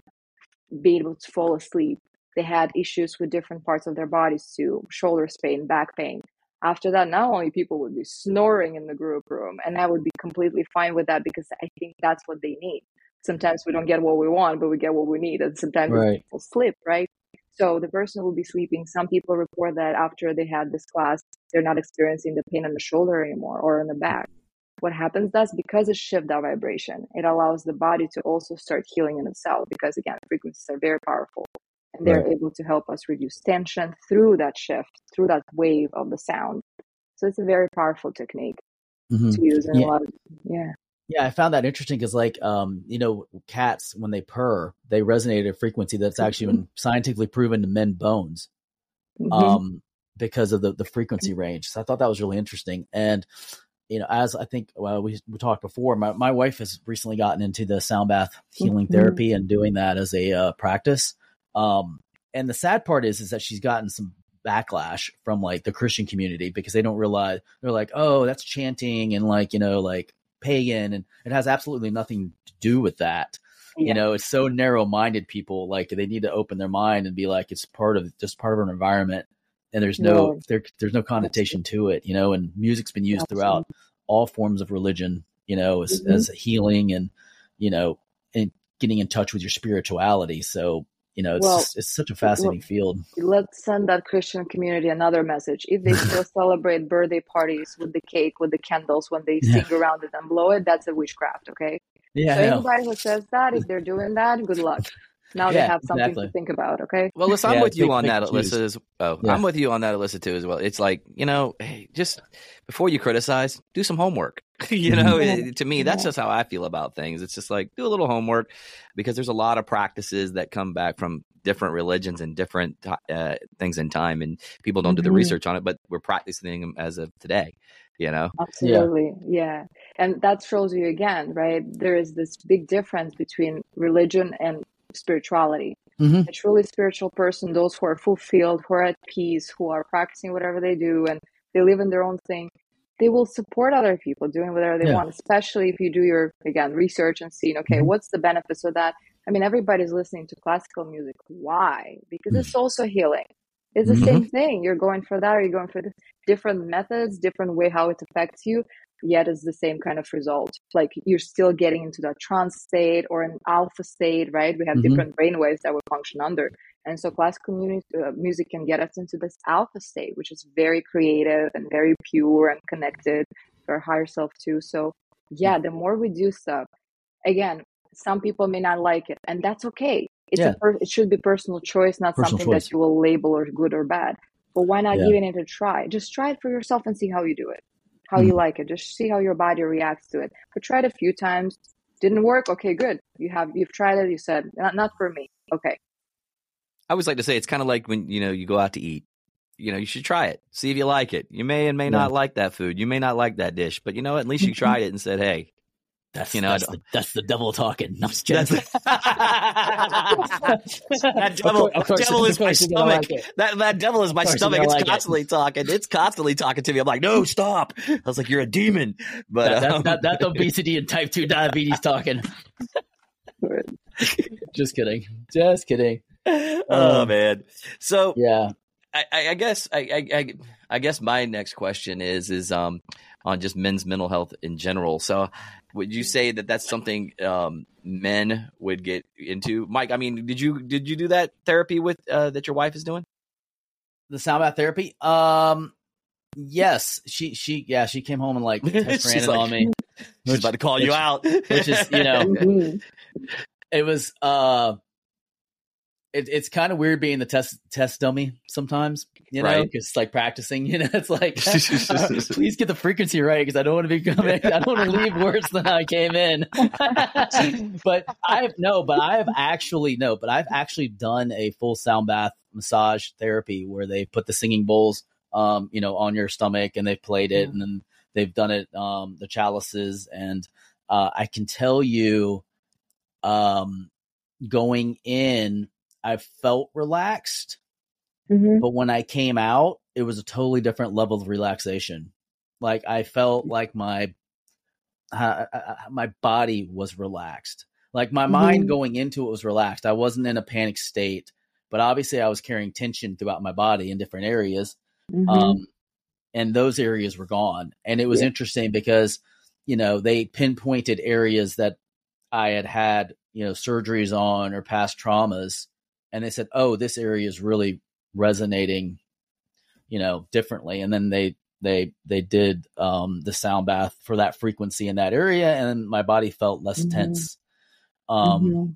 [SPEAKER 3] be able to fall asleep. They had issues with different parts of their bodies too, shoulders pain, back pain. After that, not only people would be snoring in the group room, and I would be completely fine with that, because I think that's what they need. Sometimes we don't get what we want, but we get what we need. And sometimes people sleep, right? So the person will be sleeping. Some people report that after they had this class, they're not experiencing the pain in the shoulder anymore or in the back. What happens, that's because it shifts that vibration. It allows the body to also start healing in itself, because again, frequencies are very powerful, and they're able to help us reduce tension through that shift, through that wave of the sound. So it's a very powerful technique to use in a lot of,
[SPEAKER 1] Yeah, I found that interesting because, cats, when they purr, they resonate at a frequency that's actually been scientifically proven to mend bones because of the frequency range. So I thought that was really interesting. And, as I think we talked before, my wife has recently gotten into the sound bath healing therapy and doing that as a practice. And the sad part is that she's gotten some backlash from the Christian community, because they don't realize, they're like, oh, that's chanting and pagan, and it has absolutely nothing to do with that. It's so narrow-minded people, they need to open their mind and be like, it's just part of an environment, and there's no connotation to it, and music's been used throughout all forms of religion, as healing and and getting in touch with your spirituality. So it's such a fascinating field.
[SPEAKER 3] Let's send that Christian community another message. If they still celebrate birthday parties with the cake, with the candles, when they sing around it and blow it, that's a witchcraft, okay?
[SPEAKER 1] Yeah.
[SPEAKER 3] So anybody who says that, if they're doing that, good luck. Now they have something to think about, okay?
[SPEAKER 2] Well, listen, I'm with you on that, Alyssa. I'm with you on that, Alyssa, too, as well. It's like, hey, just before you criticize, do some homework. To me, that's just how I feel about things. It's just like, do a little homework, because there's a lot of practices that come back from different religions and different things in time, and people don't do the research on it, but we're practicing them as of today.
[SPEAKER 3] Absolutely. Yeah. And that shows you again, right? There is this big difference between religion and spirituality. A truly spiritual person, those who are fulfilled, who are at peace, who are practicing whatever they do, and they live in their own thing, they will support other people doing whatever they want, especially if you do your, again, research and seeing, okay, what's the benefits of that? I mean, everybody's listening to classical music. Why? Because it's also healing. It's the same thing. You're going for that, or you're going for the different methods, different way how it affects you, yet it's the same kind of result. Like you're still getting into that trance state or an alpha state, right? We have different brain waves that we function under. And so classical music can get us into this alpha state, which is very creative and very pure and connected to our higher self too. So yeah, the more we do stuff, again, some people may not like it, and that's okay. It should be personal choice, not something that you will label or good or bad. But why not giving it a try? Just try it for yourself and see how you do it, how you like it. Just see how your body reacts to it. But try it a few times. Didn't work? Okay, good. You've tried it. You said not for me. Okay.
[SPEAKER 2] I always like to say it's kind of like when you go out to eat. You should try it. See if you like it. You may and may not like that food. You may not like that dish, but at least you tried it and said, "Hey,
[SPEAKER 1] that's the devil talking." No, I'm just kidding.
[SPEAKER 2] That devil is my stomach. That devil is my stomach. It's constantly talking. It's constantly talking to me. I'm like, no, stop. I was like, you're a demon. But
[SPEAKER 1] that's obesity and type 2 diabetes talking. Just kidding.
[SPEAKER 2] Oh man. So
[SPEAKER 1] yeah,
[SPEAKER 2] I guess my next question is on just men's mental health in general. So would you say that that's something men would get into? Mike, I mean, did you do that therapy with that your wife is doing?
[SPEAKER 1] The sound bath therapy? Yes. She came home and like ran it on me.
[SPEAKER 2] She's about to call you out.
[SPEAKER 1] Which is, it was it's kind of weird being the test dummy sometimes,
[SPEAKER 2] right?
[SPEAKER 1] Because it's like practicing, it's like, please get the frequency right, because I don't want to leave worse than I came in. But I've actually done a full sound bath massage therapy where they put the singing bowls, on your stomach, and they've played it, and then they've done it, the chalices, and I can tell you, going in, I felt relaxed, but when I came out, it was a totally different level of relaxation. Like I felt like my body was relaxed. Like my mind going into it was relaxed. I wasn't in a panic state, but obviously I was carrying tension throughout my body in different areas. And those areas were gone. And it was interesting because, they pinpointed areas that I had surgeries on or past traumas. And they said, oh, this area is really resonating, differently. And then they did the sound bath for that frequency in that area. And my body felt less tense. But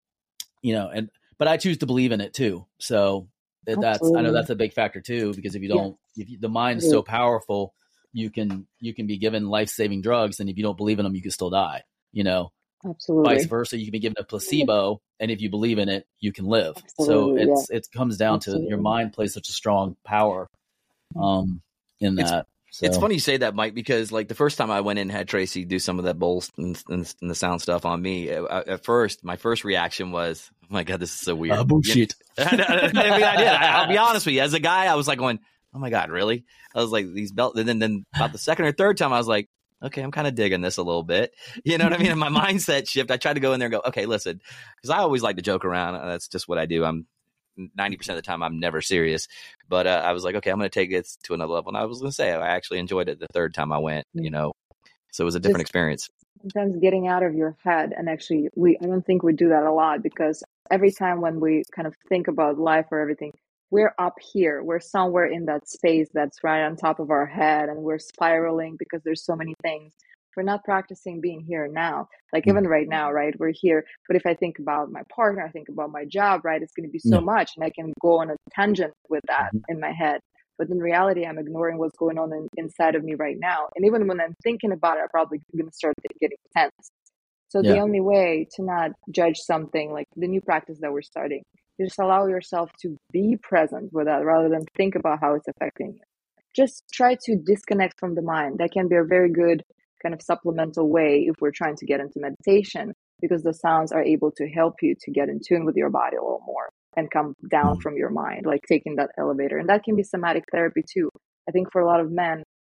[SPEAKER 1] I choose to believe in it too. So I know that's a big factor too, because if you don't, the mind is so powerful, you can be given life-saving drugs. And if you don't believe in them, you can still die,
[SPEAKER 3] Absolutely.
[SPEAKER 1] Vice versa. You can be given a placebo, and if you believe in it, you can live. Absolutely, so it comes down to your mind plays such a strong power in that.
[SPEAKER 2] It's funny you say that, Mike, because like the first time I went in and had Tracy do some of that bowls and the sound stuff on me, at first, my first reaction was, oh my God, this is so weird.
[SPEAKER 1] Bullshit.
[SPEAKER 2] I did. I'll be honest with you. As a guy, I was like going, oh my God, really? I was like, these belts. And then about the second or third time, I was like, okay, I'm kind of digging this a little bit. You know what I mean? And my mindset shift, I tried to go in there and go, okay, listen, because I always like to joke around. That's just what I do. I'm 90% of the time, I'm never serious. But I was like, okay, I'm going to take it to another level. And I was going to say, I actually enjoyed it the third time I went, so it was a different experience.
[SPEAKER 3] Sometimes getting out of your head. And actually, I don't think we do that a lot, because every time when we kind of think about life or everything, we're up here. We're somewhere in that space that's right on top of our head, and we're spiraling because there's so many things. We're not practicing being here now. Like even right now, right? We're here. But if I think about my partner, I think about my job, right? It's going to be so much, and I can go on a tangent with that in my head. But in reality, I'm ignoring what's going on inside of me right now. And even when I'm thinking about it, I'm probably going to start getting tense. So the only way to not judge something like the new practice that we're starting, you just allow yourself to be present with that rather than think about how it's affecting you. Just try to disconnect from the mind. That can be a very good kind of supplemental way if we're trying to get into meditation, because the sounds are able to help you to get in tune with your body a little more and come down from your mind, like taking that elevator. And that can be somatic therapy too. I think for a lot of men,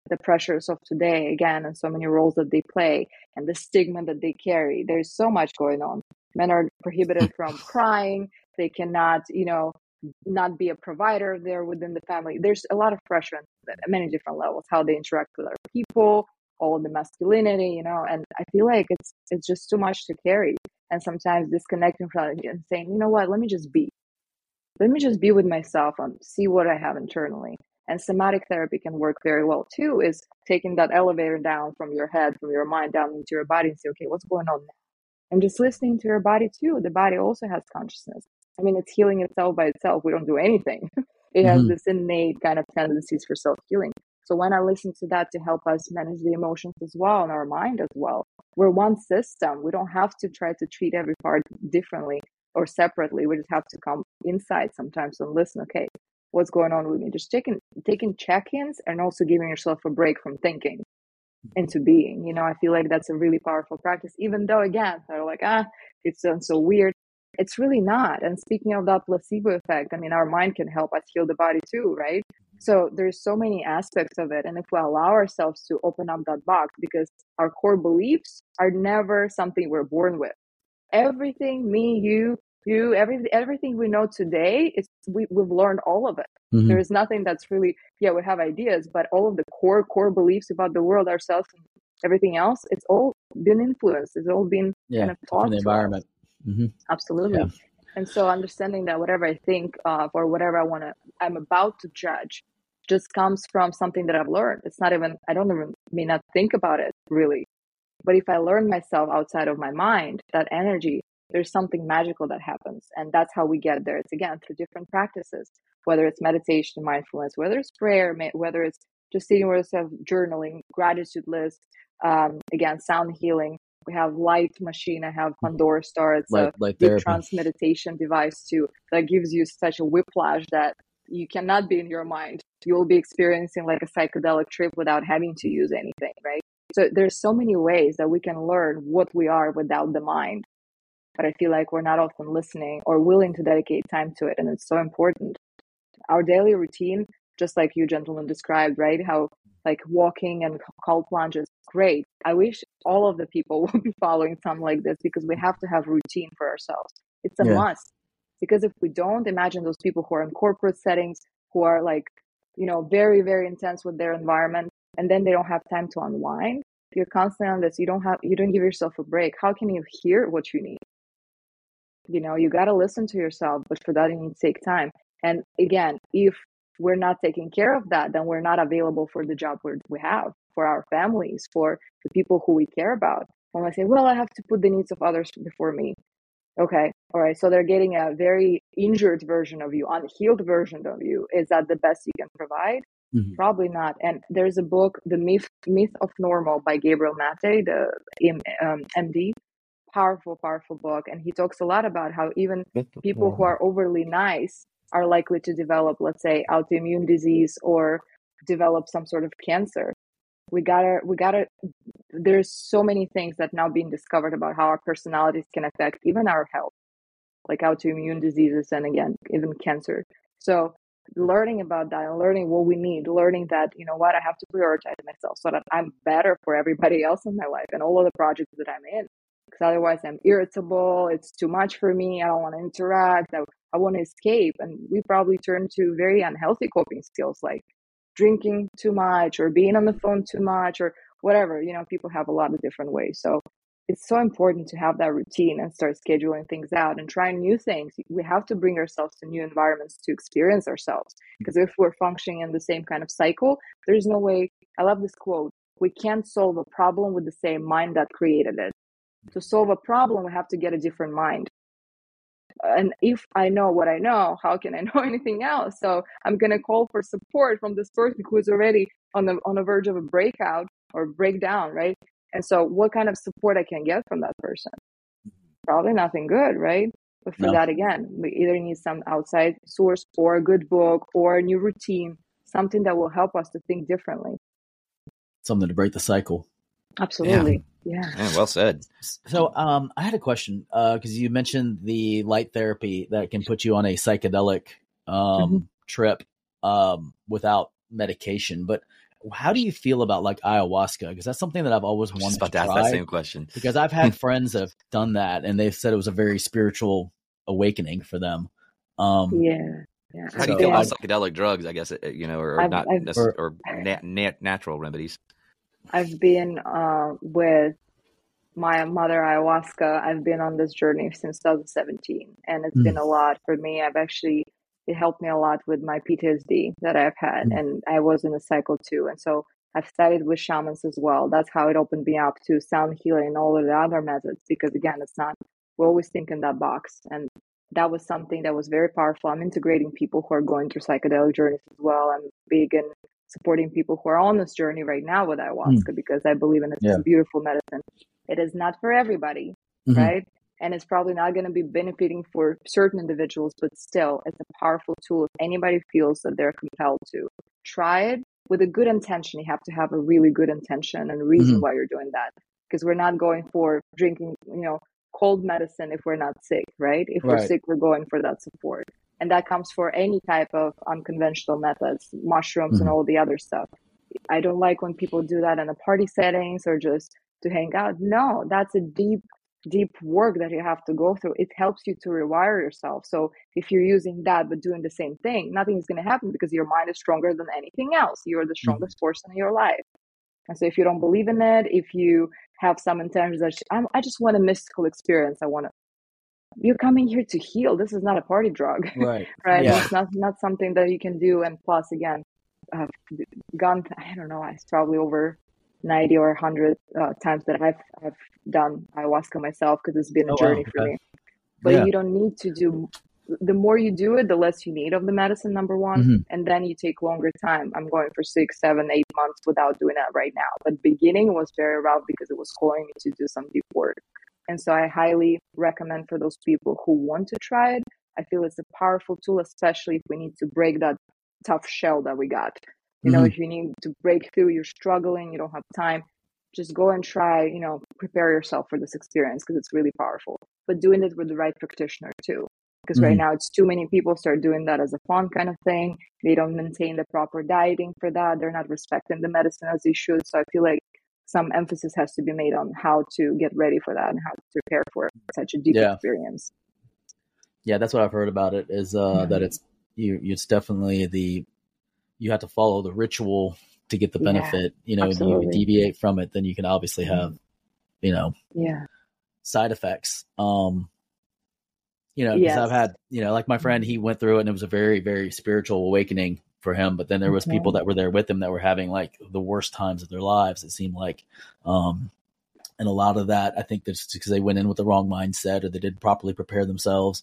[SPEAKER 3] the pressures of today again, and so many roles that they play, and the stigma that they carry. There's so much going on. Men are prohibited from crying. They cannot, not be a provider there within the family. There's a lot of pressure at many different levels, how they interact with other people, all of the masculinity, and I feel like it's just too much to carry. And sometimes disconnecting from it and saying, you know what, let me just be with myself and see what I have internally. And somatic therapy can work very well too, is taking that elevator down from your head, from your mind down into your body and say, okay, what's going on now? And just listening to your body too. The body also has consciousness. I mean, it's healing itself by itself. We don't do anything. It has this innate kind of tendencies for self-healing. So when I listen to that to help us manage the emotions as well and our mind as well, we're one system. We don't have to try to treat every part differently or separately. We just have to come inside sometimes and listen. Okay, what's going on with me? Just taking check-ins and also giving yourself a break from thinking into being. I feel like that's a really powerful practice, even though, again, they're like, it sounds so weird. It's really not. And speaking of that placebo effect, I mean, our mind can help us heal the body too, right? So there's so many aspects of it. And if we allow ourselves to open up that box, because our core beliefs are never something we're born with. Everything, me, you, everything we know today, we've learned all of it. There is nothing that's really, we have ideas, but all of the core beliefs about the world, ourselves, and everything else, it's all been influenced. It's all been kind of taught
[SPEAKER 1] from the environment.
[SPEAKER 3] Absolutely. Yeah. And so understanding that whatever I think of or whatever I'm about to judge just comes from something that I've learned. It's not even, I don't even may not think about it really. But if I learn myself outside of my mind, that energy, there's something magical that happens. And that's how we get there. It's again through different practices, whether it's meditation, mindfulness, whether it's prayer, whether it's just sitting with yourself, journaling, gratitude list, again, sound healing. We have Light Machine. I have Pandora Star. It's a deep trance meditation device too that gives you such a whiplash that you cannot be in your mind. You will be experiencing like a psychedelic trip without having to use anything, right? So there's so many ways that we can learn what we are without the mind. But I feel like we're not often listening or willing to dedicate time to it. And it's so important. Our daily routine, just like you gentlemen described, right? How like walking and cold plunges, great. I wish all of the people would be following something like this, because we have to have routine for ourselves. It's a must. Because if we don't, imagine those people who are in corporate settings, who are like, very, very intense with their environment, and then they don't have time to unwind. You're constantly on this. You don't give yourself a break. How can you hear what you need? You got to listen to yourself, but for that, you need to take time. And again, if we're not taking care of that, then we're not available for the job we have, for our families, for the people who we care about. When I say, well, I have to put the needs of others before me. Okay. All right. So they're getting a very injured version of you, unhealed version of you. Is that the best you can provide? Probably not. And there's a book, The Myth of Normal by Gabriel Maté, the MD. Powerful book. And he talks a lot about how even people who are overly nice are likely to develop, let's say, autoimmune disease or develop some sort of cancer. We gotta, there's so many things that now being discovered about how our personalities can affect even our health, like autoimmune diseases and again, even cancer. So learning about that and learning what we need, learning that, I have to prioritize myself so that I'm better for everybody else in my life and all of the projects that I'm in. Because otherwise I'm irritable. It's too much for me. I don't want to interact. I want to escape. And we probably turn to very unhealthy coping skills like drinking too much or being on the phone too much or whatever. People have a lot of different ways. So it's so important to have that routine and start scheduling things out and trying new things. We have to bring ourselves to new environments to experience ourselves. Because if we're functioning in the same kind of cycle, there's no way. I love this quote. We can't solve a problem with the same mind that created it. To solve a problem, we have to get a different mind. And if I know what I know, how can I know anything else? So I'm going to call for support from this person who is already on the verge of a breakout or breakdown, right? And so what kind of support I can get from that person? Probably nothing good, right? But for that, again, we either need some outside source or a good book or a new routine, something that will help us to think differently.
[SPEAKER 1] Something to break the cycle.
[SPEAKER 3] Absolutely. Yeah.
[SPEAKER 2] Well said.
[SPEAKER 1] So I had a question because you mentioned the light therapy that can put you on a psychedelic trip without medication. But how do you feel about like ayahuasca? Because that's something that I've always
[SPEAKER 2] I was
[SPEAKER 1] wanted
[SPEAKER 2] just about
[SPEAKER 1] to
[SPEAKER 2] to ask
[SPEAKER 1] try.
[SPEAKER 2] that same question.
[SPEAKER 1] Because I've had friends that have done that, and they've said it was a very spiritual awakening for them.
[SPEAKER 3] Yeah.
[SPEAKER 2] How do you feel about psychedelic drugs? I guess or not, or natural remedies.
[SPEAKER 3] I've been with my mother ayahuasca. I've been on this journey since 2017, and it's been a lot for me. It helped me a lot with my PTSD that I've had, and I was in a cycle too. And so I've studied with shamans as well. That's how it opened me up to sound healing and all of the other methods, because again, we always think in that box. And that was something that was very powerful. I'm integrating people who are going through psychedelic journeys as well. I'm big in supporting people who are on this journey right now with ayahuasca, because I believe in it. It's a beautiful medicine. It is not for everybody, right? And it's probably not going to be benefiting for certain individuals, but still, it's a powerful tool. If anybody feels that they're compelled to try it with a good intention, you have to have a really good intention and reason why you're doing that. Because we're not going for drinking, cold medicine if we're not sick, right? If we're sick, we're going for that support. And that comes for any type of unconventional methods, mushrooms and all the other stuff. I don't like when people do that in a party settings or just to hang out. No, that's a deep work that you have to go through. It helps you to rewire yourself. So if you're using that but doing the same thing, nothing is going to happen, because your mind is stronger than anything else. You're the strongest person in your life. And so if you don't believe in it, if you have some intentions that I just want a mystical experience, you're coming here to heal. This is not a party drug,
[SPEAKER 1] right?
[SPEAKER 3] Yeah. It's not something that you can do. And plus, again, I've gone, I don't know, it's probably over 90 or 100 times that I've done ayahuasca myself, because it's been a journey for me. But you don't need to do, the more you do it, the less you need of the medicine, number one. And then you take longer time. I'm going for 6, 7, 8 months without doing that right now. But beginning was very rough, because it was calling me to do some deep work. And so I highly recommend for those people who want to try it. I feel it's a powerful tool, especially if we need to break that tough shell that we got. If you need to break through, you're struggling, you don't have time, just go and try, prepare yourself for this experience, because it's really powerful. But doing it with the right practitioner too. Because right now it's too many people start doing that as a fun kind of thing. They don't maintain the proper dieting for that. They're not respecting the medicine as they should. So I feel like some emphasis has to be made on how to get ready for that and how to prepare for such a deep experience.
[SPEAKER 1] Yeah, that's what I've heard about it, is that it's definitely you have to follow the ritual to get the benefit. If you deviate from it, then you can obviously have, side effects. Because I've had, like my friend, he went through it and it was a very, very spiritual awakening for him. But then there was people that were there with him that were having like the worst times of their lives, it seemed like. And a lot of that, I think that's because they went in with the wrong mindset, or they didn't properly prepare themselves.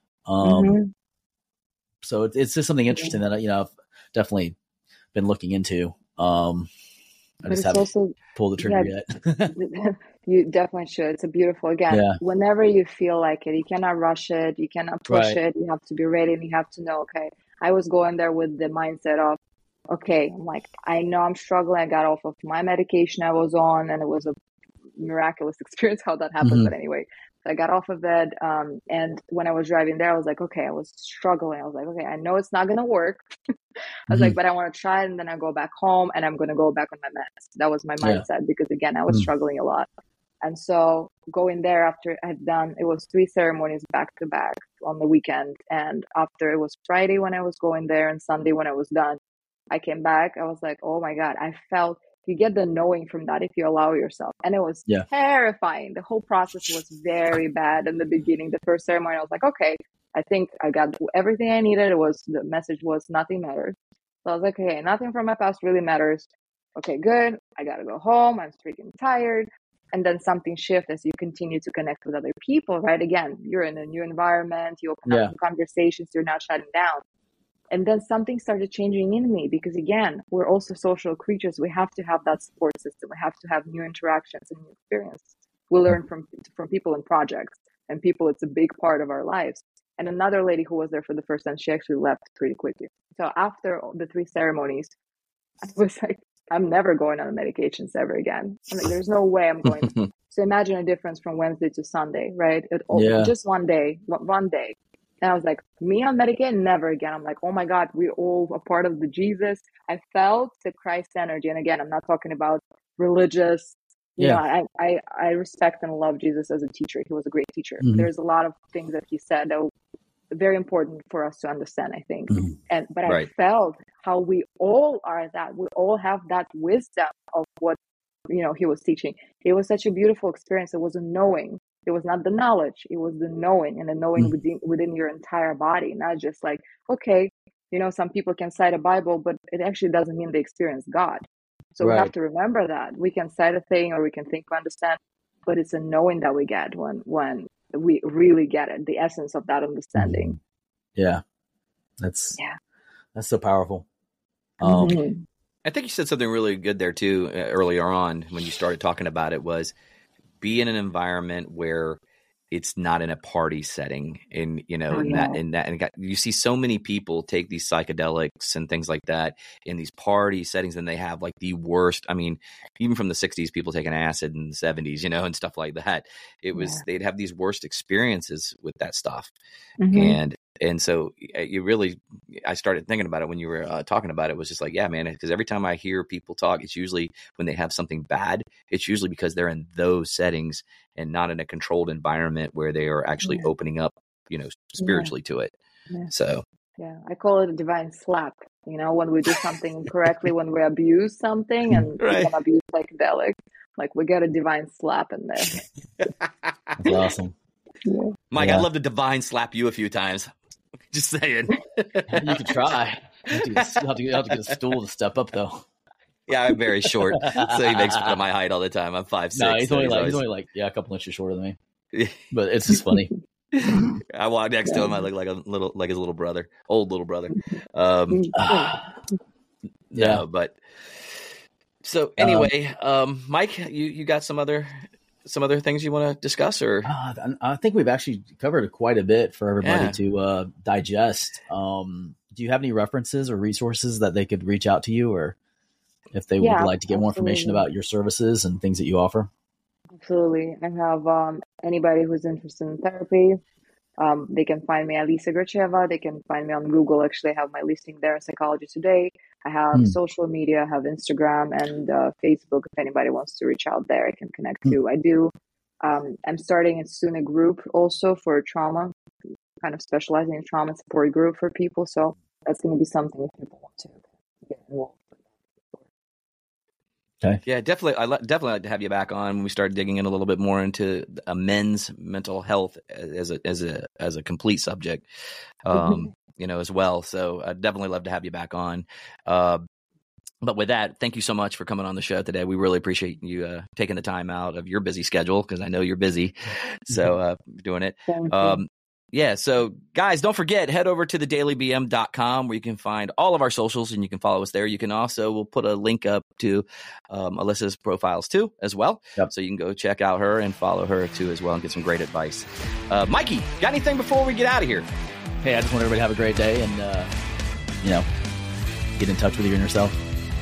[SPEAKER 1] So it's just something interesting that, I've definitely been looking into. I just haven't pulled the trigger yet.
[SPEAKER 3] You definitely should. It's a beautiful, whenever you feel like it, you cannot rush it. You cannot push it. You have to be ready, and you have to know, okay, I was going there with the mindset of, okay, I'm like, I know I'm struggling. I got off of my medication I was on, and it was a miraculous experience how that happened. But anyway, so I got off of it. And when I was driving there, I was like, okay, I was struggling. I was like, okay, I know it's not going to work. I was like, but I want to try it. And then I go back home and I'm going to go back on my meds. That was my mindset, because again, I was struggling a lot. And so going there after it was 3 ceremonies back to back on the weekend. And after, it was Friday when I was going there and Sunday when I was done, I came back. I was like, oh my God, I felt, you get the knowing from that if you allow yourself. And it was terrifying. The whole process was very bad in the beginning. The first ceremony, I was like, okay, I think I got everything I needed. The message was nothing matters. So I was like, okay, nothing from my past really matters. Okay, good. I got to go home. I'm freaking tired. And then something shifts as you continue to connect with other people, right? Again, you're in a new environment. You open up conversations. You're not shutting down. And then something started changing in me, because again, we're also social creatures. We have to have that support system. We have to have new interactions and new experiences. We learn from people and projects, and people, it's a big part of our lives. And another lady who was there for the first time, she actually left pretty quickly. So after the 3 ceremonies, I was like, I'm never going on medications ever again. I'm like, there's no way I'm going to. So imagine a difference from Wednesday to Sunday, right? Just one day. And I was like, me on Medicaid? Never again. I'm like, oh my God, we're all a part of the Jesus. I felt the Christ energy. And again, I'm not talking about religious. You know, I respect and love Jesus as a teacher. He was a great teacher.
[SPEAKER 1] Mm-hmm.
[SPEAKER 3] There's a lot of things that he said that were very important for us to understand, I think.
[SPEAKER 1] Mm-hmm.
[SPEAKER 3] But I felt how we all are that. We all have that wisdom of what, you know, he was teaching. It was such a beautiful experience. It was a knowing. It was not the knowledge. It was the knowing, and the knowing within your entire body, not just like, okay, you know, some people can cite a Bible, but it actually doesn't mean they experience God. So we have to remember that. We can cite a thing, or we can think we understand, but it's a knowing that we get when we really get it, the essence of that understanding.
[SPEAKER 1] Yeah. That's so powerful.
[SPEAKER 2] I think you said something really good there too, earlier on when you started talking about it, was be in an environment where it's not in a party setting. And, you know, you see so many people take these psychedelics and things like that in these party settings, and they have like the worst. I mean, even from the 60s, people taking acid in the 70s, you know, and stuff like that. It was, they'd have these worst experiences with that stuff. And so I started thinking about it when you were talking about it. Was just like, yeah, man, because every time I hear people talk, it's usually when they have something bad. It's usually because they're in those settings and not in a controlled environment where they are actually opening up, you know, spiritually to it. So,
[SPEAKER 3] I call it a divine slap. You know, when we do something incorrectly, when we abuse something and we abuse psychedelics, like we get a divine slap in there.
[SPEAKER 1] That's awesome.
[SPEAKER 2] Mike, I'd love to divine slap you a few times. Just saying.
[SPEAKER 1] You could try. You have to get a stool to step up, though.
[SPEAKER 2] Yeah, I'm very short, so he makes fun of my height all the time. I'm 5'6".
[SPEAKER 1] No, he's only like a couple inches shorter than me. But it's just funny.
[SPEAKER 2] I walk next to him. I look like his little brother, old little brother. No, but so anyway, Mike, you got some other things you want to discuss, or
[SPEAKER 1] I think we've actually covered quite a bit for everybody to digest. Do you have any references or resources that they could reach out to you, or if they would like to get more information about your services and things that you offer?
[SPEAKER 3] Absolutely. I have anybody who's interested in therapy. They can find me at Lisa Gracheva. They can find me on Google. Actually, I have my listing there, Psychology Today. I have social media. I have Instagram and Facebook. If anybody wants to reach out there, I can connect to. I do. I'm starting soon a group also for trauma, kind of specializing in trauma support group for people. So that's going to be something if people want to get involved.
[SPEAKER 2] Okay. Yeah, definitely. Definitely like to have you back on when we start digging in a little bit more into men's mental health as a complete subject, you know, as well. So I'd definitely love to have you back on. But with that, thank you so much for coming on the show today. We really appreciate you taking the time out of your busy schedule, because I know you're busy. So doing it. Yeah, so guys, don't forget, head over to thedailybm.com where you can find all of our socials and you can follow us there. You can also, we'll put a link up to Alyssa's profiles too as well. So you can go check out her and follow her too as well and get some great advice. Mikey, got anything before we get out of here?
[SPEAKER 1] Hey, I just want everybody to have a great day and, you know, get in touch with your inner self.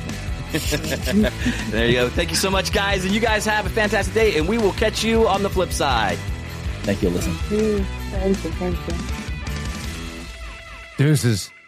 [SPEAKER 2] There you go. Thank you so much, guys. And you guys have a fantastic day, and we will catch you on the flip side.
[SPEAKER 1] Thank you, Alyssa.
[SPEAKER 3] Thank you.
[SPEAKER 4] Deuces.